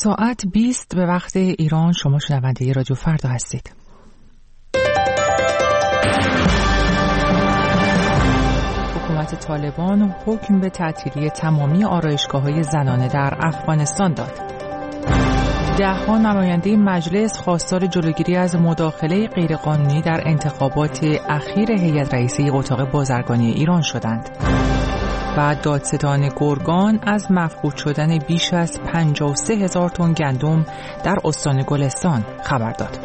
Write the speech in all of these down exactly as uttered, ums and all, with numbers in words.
ساعت بیست به وقت ایران. شما شنونده رادیو فردا هستید. حکومت طالبان حکم به تعطیلی تمامی آرایشگاه‌های زنانه در افغانستان داد. ده‌ها نماینده مجلس خواستار جلوگیری از مداخله غیرقانونی در انتخابات اخیر هیئت رئیسه اتاق بازرگانی ایران شدند. و دادستان گرگان از مفقود شدن بیش از پنجاه و سه هزار تن گندم در استان گلستان خبر داد.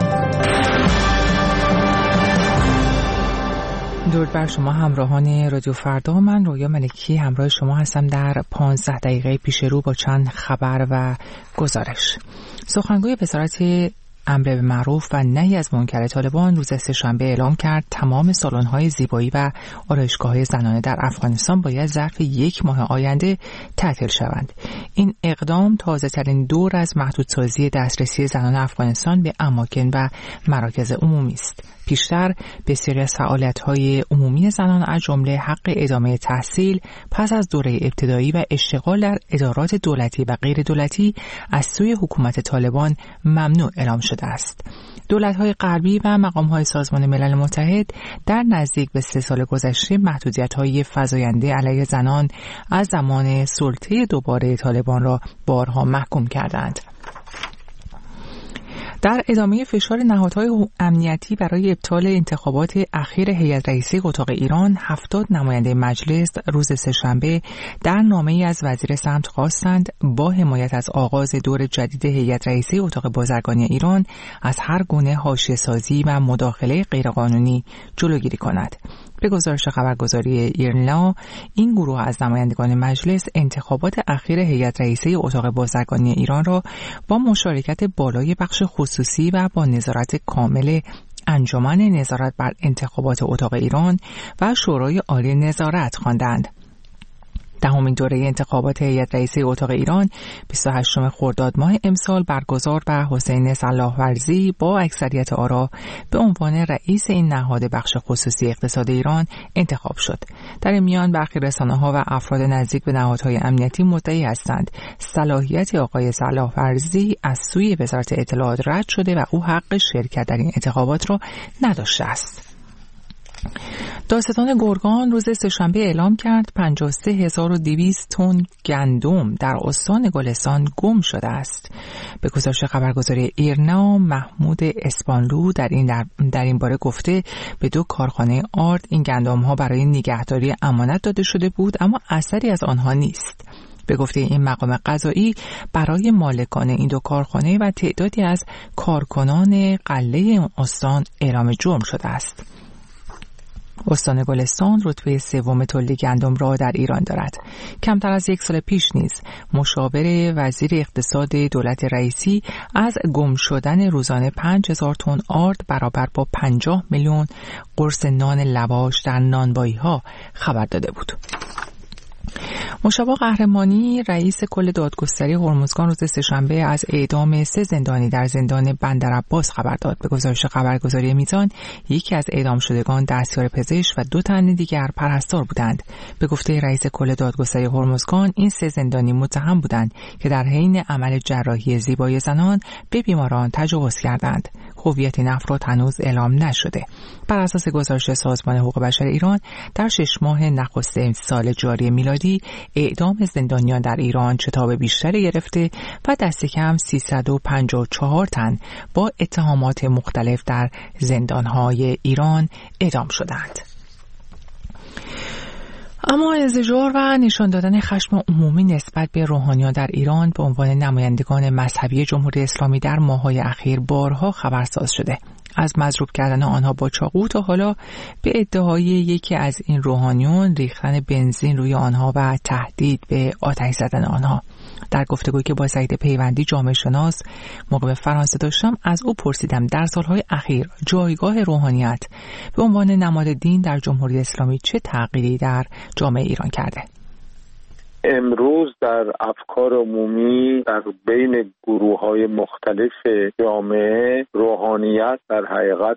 درود بر شما همراهان رادیو فردا. من رویا ملکی همراه شما هستم در پانزده دقیقه پیش رو با چند خبر و گزارش. سخنگوی وزارت امر به معروف و نهی از منکر طالبان روز سه‌شنبه اعلام کرد تمام سالن‌های زیبایی و آرایشگاه‌های زنانه در افغانستان باید ظرف یک ماه آینده تعطیل شوند. این اقدام تازه‌ترین دور از محدودسازی دسترسی زنان افغانستان به اماکن و مراکز عمومی است. پیشتر بسیاری از فعالیت‌های عمومی زنان از جمله حق ادامه تحصیل پس از دوره ابتدایی و اشتغال در ادارات دولتی و غیر دولتی از سوی حکومت طالبان ممنوع اعلام شده است. دولت‌های غربی و مقام‌های سازمان ملل متحد در نزدیک به سه سال گذشته محدودیت‌های فزاینده علیه زنان از زمان سلطه دوباره طالبان را بارها محکوم کردند. در ادامه فشار نهادهای امنیتی برای ابطال انتخابات اخیر هیئت رئیسه اتاق ایران، هفتاد نماینده مجلس روز سه‌شنبه در نامه‌ای از وزیر سمت خواستند با حمایت از آغاز دور جدید هیئت رئیسه اتاق بازرگانی ایران از هر گونه حاشیه‌سازی و مداخله غیرقانونی جلوگیری کند. به گزارش خبرگزاری ایرنا، این گروه از نمایندگان مجلس انتخابات اخیر هیئت رئیسه اتاق بازرگانی ایران را با مشارکت بالای بخش خصوصی و با نظارت کامل انجمن نظارت بر انتخابات اتاق ایران و شورای عالی نظارت خواندند. دهمین دوره انتخابات هیئت رئیسه اتاق ایران بیست و هشتم خرداد ماه امسال برگزار و حسین صلاح‌ورزی با اکثریت آرا به عنوان رئیس این نهاد بخش خصوصی اقتصاد ایران انتخاب شد. در این میان برخی رسانه‌ها و افراد نزدیک به نهادهای امنیتی مدعی هستند صلاحیت آقای صلاح‌ورزی از سوی وزارت اطلاعات رد شده و او حق شرکت در این انتخابات را نداشته است. دادستان گرگان روز سه‌شنبه اعلام کرد پنجاه و سه هزار و دویست تن گندم در استان گلستان گم شده است. به گزارش خبرگزاری ایرنا، محمود اسپانلو در این در, در این باره گفته به دو کارخانه آرد این گندم‌ها برای نگهداری امانت داده شده بود، اما اثری از آنها نیست. به گفته این مقام قضایی، برای مالکان این دو کارخانه و تعدادی از کارکنان قله استان اعلام جرم شده است. استان گلستان رتبه سوم تولید گندم را در ایران دارد. کمتر از یک سال پیش نیز مشاور وزیر اقتصاد دولت رئیسی از گم شدن روزانه پنج هزار تن آرد برابر با پنجاه میلیون قرص نان لواش در نانوایی‌ها خبر داده بود. مشابه قهرمانی رئیس کل دادگستری هرمزگان روز سه‌شنبه از اعدام سه زندانی در زندان بندرعباس خبر داد. به گزارش خبرگزاری میزان، یکی از اعدام شدگان دستیار پزشک و دو تن دیگر پرستار بودند. به گفته رئیس کل دادگستری هرمزگان، این سه زندانی متهم بودند که در حین عمل جراحی زیبایی زنان به بیماران تجاوز کردند. هویت این افراد هنوز اعلام نشده. بر اساس گزارش سازمان حقوق بشر ایران، در شش ماه نخست سال جاری میلادی اعدام زندانیان در ایران شتاب بیشتری گرفته و دست کم سیصد و پنجاه و چهار تن با اتهامات مختلف در زندانهای ایران اعدام شدند. اما انزجار و نشان دادن خشم عمومی نسبت به روحانیان در ایران به عنوان نمایندگان مذهبی جمهوری اسلامی در ماه‌های اخیر بارها خبرساز شده. از مضروب کردن آنها با چاقو تا حالا به ادعای یکی از این روحانیون ریختن بنزین روی آنها و تهدید به آتش زدن آنها. در گفتگویی که با سعید پیوندی جامعه شناس مقیم فرانسه داشتم، از او پرسیدم در سالهای اخیر جایگاه روحانیت به عنوان نماد دین در جمهوری اسلامی چه تغییری در جامعه ایران کرده. امروز در افکار عمومی در بین گروه‌های مختلف جامعه روحانیت در حقیقت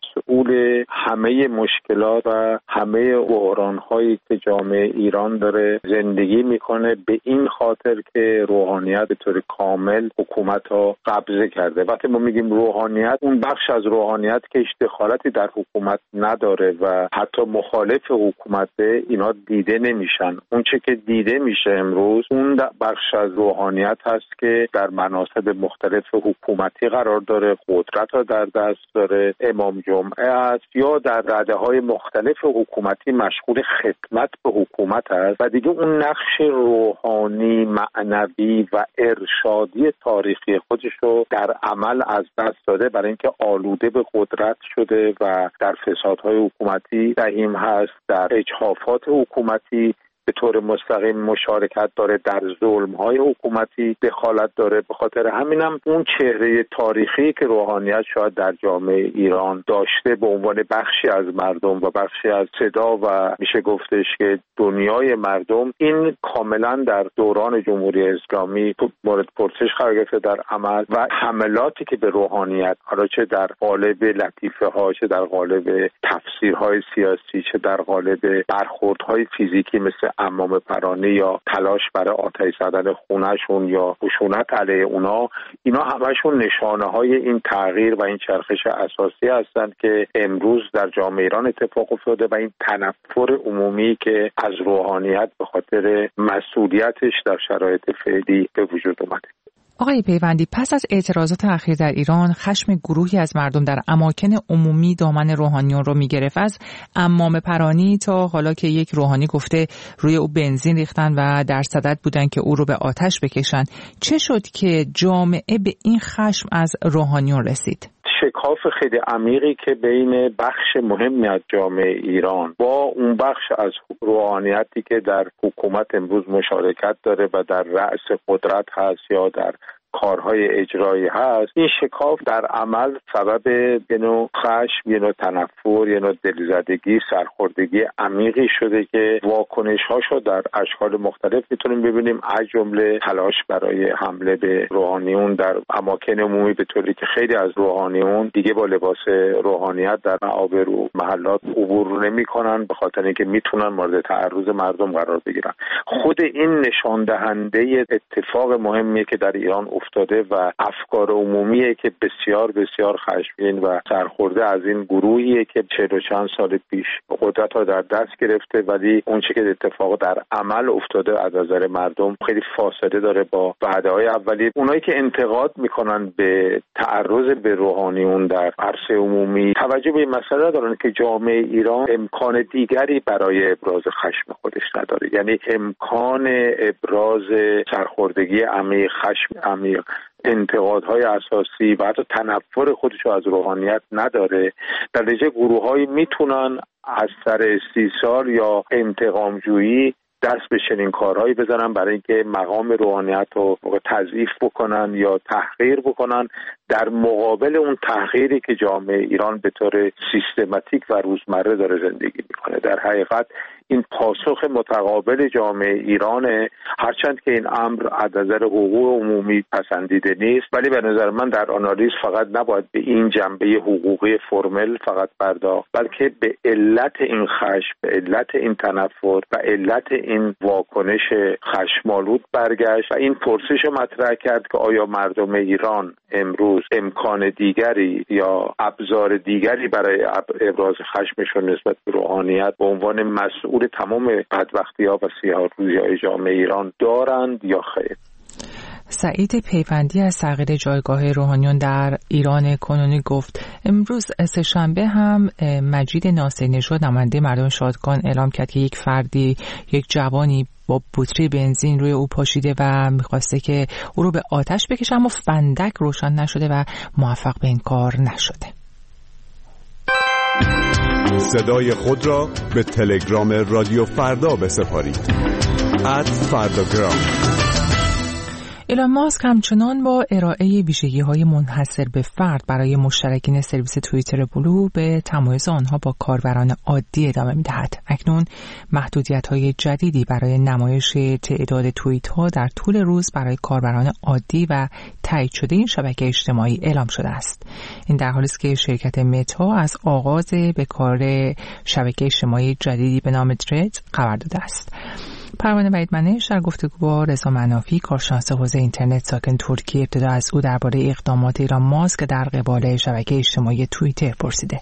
مسئول همه مشکلات و همه بحران‌هایی که جامعه ایران داره زندگی میکنه، به این خاطر که روحانیت به طور کامل حکومت ها قبضه کرده. وقتی ما میگیم روحانیت، اون بخش از روحانیت که دخالتی در حکومت نداره و حتی مخالف حکومت اینا دیده نمیشن. اون چه که دیده میشه امروز اون بخش از روحانیت هست که در مناصب مختلف حکومتی قرار داره، قدرت ها در دست داره، امام جمعه است یا در رده های مختلف حکومتی مشغول خدمت به حکومت است و دیگه اون نقش روحانی، معنوی و ارشادی تاریخی خودش رو در عمل از دست داده، برای اینکه آلوده به قدرت شده و در فسادهای حکومتی دهیم هست، در اجحافات حکومتی به طور مستقیم مشارکت داره، در ظلم‌های حکومتی دخالت داره. به خاطر همینم اون چهره تاریخی که روحانیت شاید در جامعه ایران داشته به عنوان بخشی از مردم و بخشی از صدا و میشه گفتش که دنیای مردم، این کاملا در دوران جمهوری اسلامی مورد پرسش قرار گرفته در عمل و حملاتی که به روحانیت، حالا چه در قالب لطیفه ها، چه در قالب تفسیرهای سیاسی، چه در قالب برخوردهای فیزیکی مثل عمامه پرانی یا تلاش برای آتش زدن خونه‌شون یا خشونت علیه اونا، اینا همشون نشانه های این تغییر و این چرخش اساسی هستند که امروز در جامعه ایران اتفاق افتاده و این تنفر عمومی که از روحانیت به خاطر مسئولیتش در شرایط فعلی به وجود اومده. آقای پیوندی، پس از اعتراضات اخیر در ایران، خشم گروهی از مردم در اماکن عمومی دامن روحانیون رو میگرفت، از عمامه پرانی تا حالا که یک روحانی گفته روی او بنزین ریختن و در صدد بودن که او رو به آتش بکشن. چه شد که جامعه به این خشم از روحانیون رسید؟ شکاف خیلی عمیقی که بین بخش مهمی از جامعه ایران با اون بخش از روحانیتی که در حکومت امروز مشارکت داره و در رأس قدرت هست یا در کارهای اجرایی هست، این شکاف در عمل سبب یه نوع خشم، یه نوع تنفر، یه نوع دلزدگی، سرخوردگی عمیقی شده که واکنش هاشو در اشکال مختلف میتونیم ببینیم، از جمله تلاش برای حمله به روحانیون در اماکن عمومی، به طوری که خیلی از روحانیون دیگه با لباس روحانیت در معابر و محلات عبور نمی‌کنن به خاطر اینکه میتونن مورد تعرض مردم قرار بگیرن. خود این نشان دهنده اتفاق مهمیه که در ایران افتاده و افکار عمومیه که بسیار بسیار خشمگین و سرخورده از این گروهیه که چهل و چند سال پیش قدرت ها در دست گرفته، ولی اون چه که اتفاق در عمل افتاده از نظر مردم خیلی فاصله داره با وعده‌های اولیه. اونایی که انتقاد میکنن به تعرض به روحانیون در عرصه عمومی توجه به این مسئله دارن که جامعه ایران امکان دیگری برای ابراز خشم خودش نداره، یعنی امکان ابراز سرخوردگی عمیق، خشم عمیق، انتقادهای اساسی و حتی تنفر خودشو از روحانیت نداره. در نتیجه گروه‌هایی میتونن از سر استیصال یا انتقامجویی دست به چنین کارهایی بزنن برای اینکه مقام روحانیت رو تضعیف بکنن یا تحقیر بکنن، در مقابل اون تحقیری که جامعه ایران به طور سیستماتیک و روزمره داره زندگی میکنه. در حقیقت این پاسخ متقابل جامعه ایرانه، هرچند که این امر از نظر حقوق عمومی پسندیده نیست، ولی به نظر من در آنالیز فقط نباید به این جنبه حقوقی فرمل فقط پرداخت، بلکه به علت این خشم، به علت این تنفر و علت این واکنش خشمالود برگشت و این پرسش مطرح کرد که آیا مردم ایران امروز امکان دیگری یا ابزار دیگری برای ابراز خشمشون نسبت به روحانیت به عنوان مسئول تمام بدبختی‌ها و سیاه‌روزی‌های جامعه ایران دارند یا خیر؟ سعید پیوندی از تغییر جایگاه روحانیون در ایران کنونی گفت امروز سه‌شنبه هم مجید ناصری نژاد نماینده مردم شادگان اعلام کرد که یک فردی، یک جوانی با بطری بنزین روی او پاشیده و میخواسته که او رو به آتش بکشه، اما فندک روشن نشده و موفق به این کار نشده. صدای خود را به تلگرام رادیو فردا بسپارید. ات فرداگرام. ایلان ماسک همچنان با ارائه ویژگی‌های منحصر به فرد برای مشترکین سرویس توییتر بلو به تمایز آنها با کاربران عادی ادامه می‌دهد. اکنون محدودیت‌های جدیدی برای نمایش تعداد توییت‌ها در طول روز برای کاربران عادی و تایید شده این شبکه اجتماعی اعلام شده است. این در حالی است که شرکت متا از آغاز به کار شبکه اجتماعی جدیدی به نام ترد خبر داده است. پروانه وحیدمنش در گفتگو با رضا منافی کارشناس حوزه اینترنت ساکن ترکیه ابتدا از او درباره اقدامات ایلان ماسک در قبال شبکه اجتماعی توییتر پرسیده.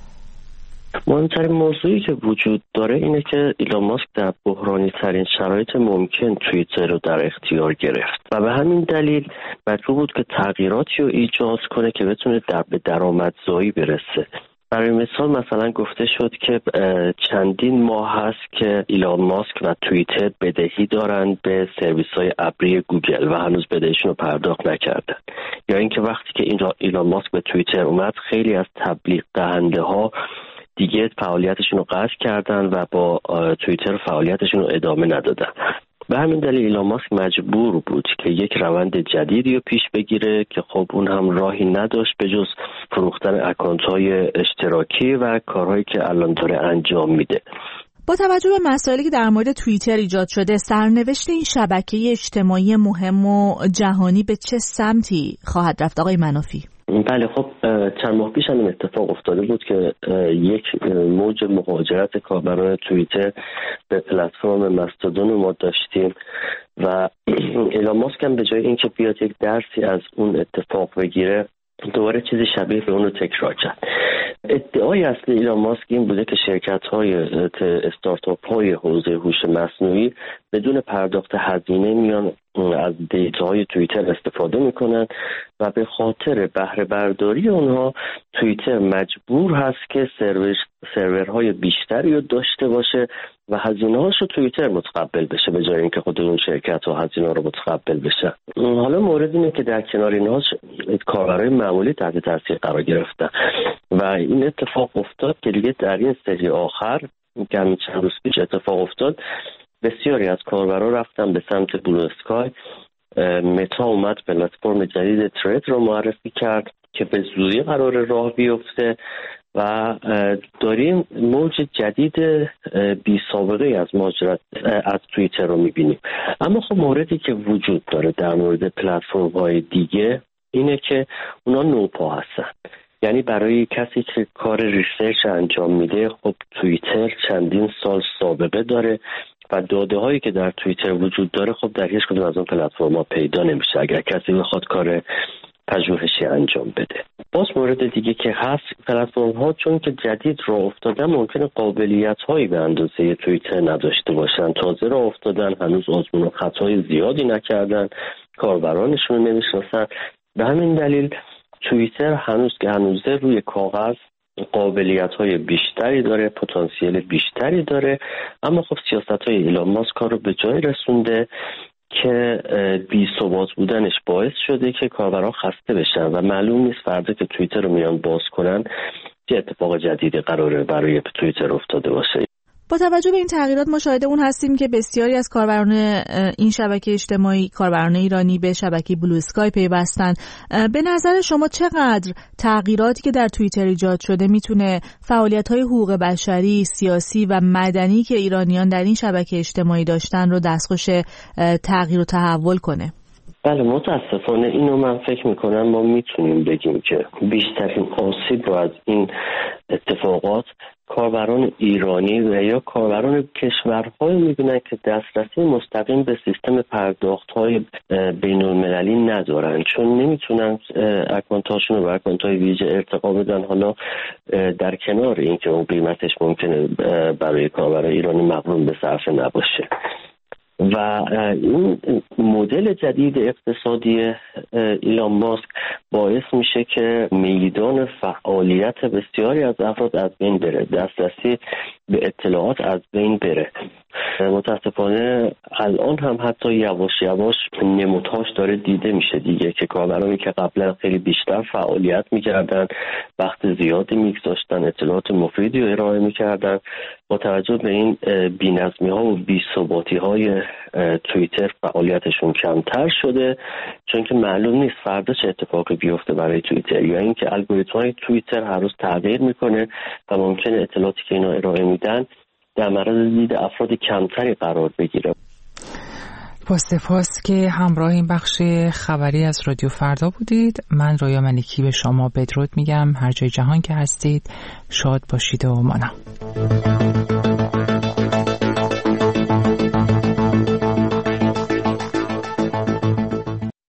مهمترین موضوعی که وجود داره اینه که ایلان ماسک در بحرانی ترین شرایط ممکن توییتر رو در اختیار گرفت و به همین دلیل مجبور بود که تغییراتی رو ایجاد کنه که بتونه در به درآمدزایی برسه. برای مثال مثلا گفته شد که چندین ماه هست که ایلان ماسک و توییتر بدهی دارن به سرویس‌های ابری گوگل و هنوز بدهیشون رو پرداخت نکردن. یا اینکه وقتی که این ایلان ماسک به توییتر اومد خیلی از تبلیغ دهنده ها دیگه فعالیتشون رو قطع کردن و با توییتر فعالیتشون رو ادامه ندادن. به همین دلیل ایلان ماسک مجبور بود که یک روند جدیدی رو پیش بگیره که خب اون هم راهی نداشت به جز فروختن اکانت‌های اشتراکی و کارهایی که الان داره انجام میده. با توجه به مسائلی که در مورد توییتر ایجاد شده، سرنوشت این شبکه اجتماعی مهم و جهانی به چه سمتی خواهد رفت آقای منافی؟ بله خب چند ماه پیش هم اتفاق افتاده بود که یک موج مهاجرت کاربران توییتر به پلتفرم مستودون ما داشتیم و ایلان ماسک هم به جای اینکه بیاد یک درسی از اون اتفاق بگیره دوباره چیزی شبیه به اون رو تکرار کرد. ادعای اصلی ایلان ماسک این بوده که شرکت‌های استارتاپ های حوزه هوش مصنوعی بدون پرداخت هزینه میان از دیتاهای توییتر استفاده میکنن و به خاطر بهره برداری اونها توییتر مجبور هست که سرور سرورهای بیشتری رو داشته باشه و هزینه‌هاش رو توییتر متقبل بشه به جای اینکه خود اون شرکت ها هزینه رو متقبل بشه. حالا مورد اینه که در کنار اینها کاربرای معمولی تحت تاثیر قرار گرفتن و این اتفاق افتاد که دیگه در این سری آخر که همین چند روز پیش اتفاق افتاد بسیاری از کاربرا رفتن به سمت بلو اسکای. متا اومد پلتفرم جدید ترد رو معرفی کرد که به زودی قرار راه بیفته و داریم موج جدید بی سابقه از مهاجرت از توییتر رو میبینیم. اما خب موردی که وجود داره در مورد پلتفرم های دیگه اینه که اونا نوپا هستن. یعنی برای کسی که کار ریسرچ انجام میده خب توییتر چندین سال سابقه داره و داده هایی که در توییتر وجود داره خب در هیچ کدوم از اون پلتفرم‌ها پیدا نمیشه اگر کسی بخواد کار پژوهشی انجام بده. باز مورد دیگه که هست پلتفرم ها چون که جدید راه افتادن ممکنه قابلیت هایی به اندازه توییتر نداشته باشن. تازه راه افتادن، هنوز آزمون و خطای زیادی نکردن، کاربرانشون رو نمیشناسن. به همین دلیل توییتر هنوز که هنوزه روی کاغذ قابلیت‌های بیشتری داره، پتانسیل بیشتری داره، اما خب سیاست‌های ایلان ماسک رو به جای رسونده که بی ثبات بودنش باعث شده که کاربران خسته بشن و معلوم نیست فردا که توییتر رو میان باز کنن چه اتفاق جدیدی قراره برای توییتر افتاده باشه. با توجه به این تغییرات ما شاهد اون هستیم که بسیاری از کاربران این شبکه اجتماعی، کاربران ایرانی به شبکه بلو اسکای پیوستن. به نظر شما چقدر تغییراتی که در توییتر ایجاد شده میتونه فعالیت‌های حقوق بشری، سیاسی و مدنی که ایرانیان در این شبکه اجتماعی داشتن رو دستخوش تغییر و تحول کنه؟ بله متاسفانه اینو من فکر میکنم ما میتونیم بگیم که بیشترین آسیب رو از این اتفاقات کاربران ایرانی و یا کاربران کشورهای میبینن که دسترسی مستقیم به سیستم پرداخت‌های بین المللی ندارن، چون نمیتونن اکانت‌هاشون رو به اکانت‌های ویژه ارتقا بدن. حالا در کنار اینکه اون قیمتش ممکنه برای کاربران ایرانی مقرون به صرفه نباشه و این مدل جدید اقتصادی ایلان ماسک باعث میشه که میدان فعالیت بسیاری از افراد از بین بره، دسترسی به اطلاعات از بین بره متاسفانه الان هم حتی یواش یواش نمودهاش داره دیده میشه دیگه، که کاربرانی که قبلا خیلی بیشتر فعالیت میکردن، وقت زیادی میگذاشتن، اطلاعات مفیدی رو ارائه میکردن، با توجه به این بی‌نظمی ها و بی‌ثباتی های توییتر فعالیتشون کمتر شده، چون که معلوم نیست فردا چه اتفاقی بیفته برای توییتر، یا اینکه الگوریتم های توییتر هر روز تغییر میکنه و ممکنه اطلاعاتی که اینا ارائه میدن در معرض دید افراد کمتری قرار بگیره. با سپاس که همراه این بخش خبری از رادیو فردا بودید. من رویا ملکی به شما بدرود میگم. هر جای جهان که هستید شاد باشید و مانا.